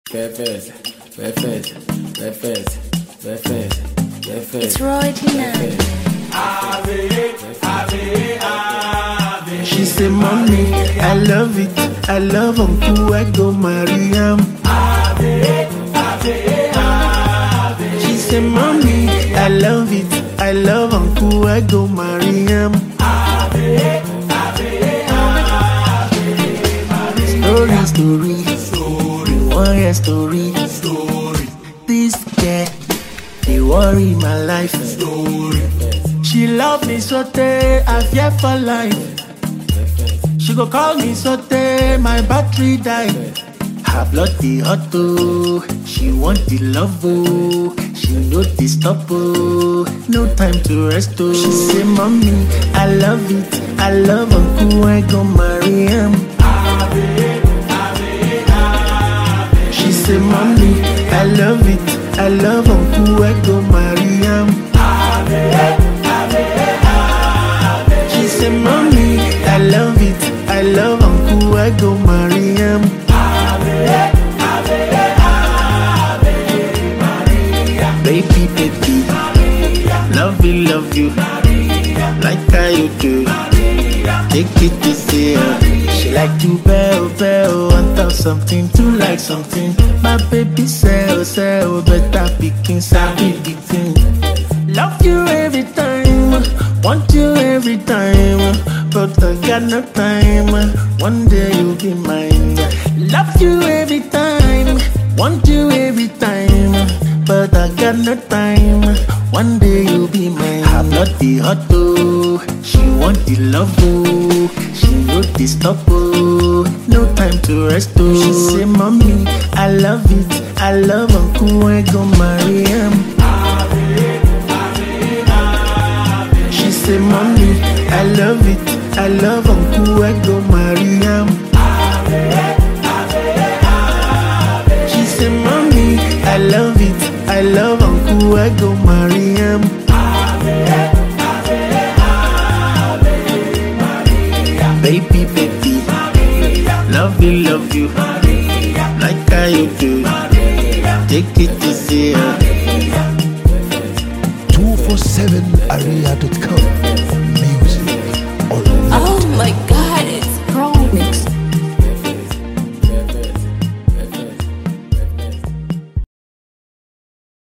It's Roy Tina. She say, mommy, I love it. I love Uncle, I go marry him. She say, mommy, I love it. I love Uncle, I go marry him. Story. One year story. This girl, they worry my life. She love me so I fear for life. She go call me so my battery die. Her blood the hot oh, she want the love oh, she know the stop oh, no time to rest oh. She say, mommy, I love it, I love Uncle, I go marry him. She say, mommy, I love it, I love Uncle, I go marry him. She say, mommy, I love it, I love Uncle, I go marry him. Baby, love you, like how you do. Take it easy, she like to bell, want of something to like something. My baby say, better picking, sabi the thing. Love you every time, want you every time, but I got no time. One day you'll be mine. Love you every time, want you every time, but I got no time. One day you'll be mine. Her blood the hot oh, she want the love oh, she know the stop oh, no time to rest oh. She say, mommy, I love it, I love Uncle, I go marry him. She say, mommy, I love it, I love Uncle, I go marry him. She say, mommy, I love it, I love Uncle, I go marry him. Baby, love you, like how you do. Take it easy. 247area.com. Music. Oh my God.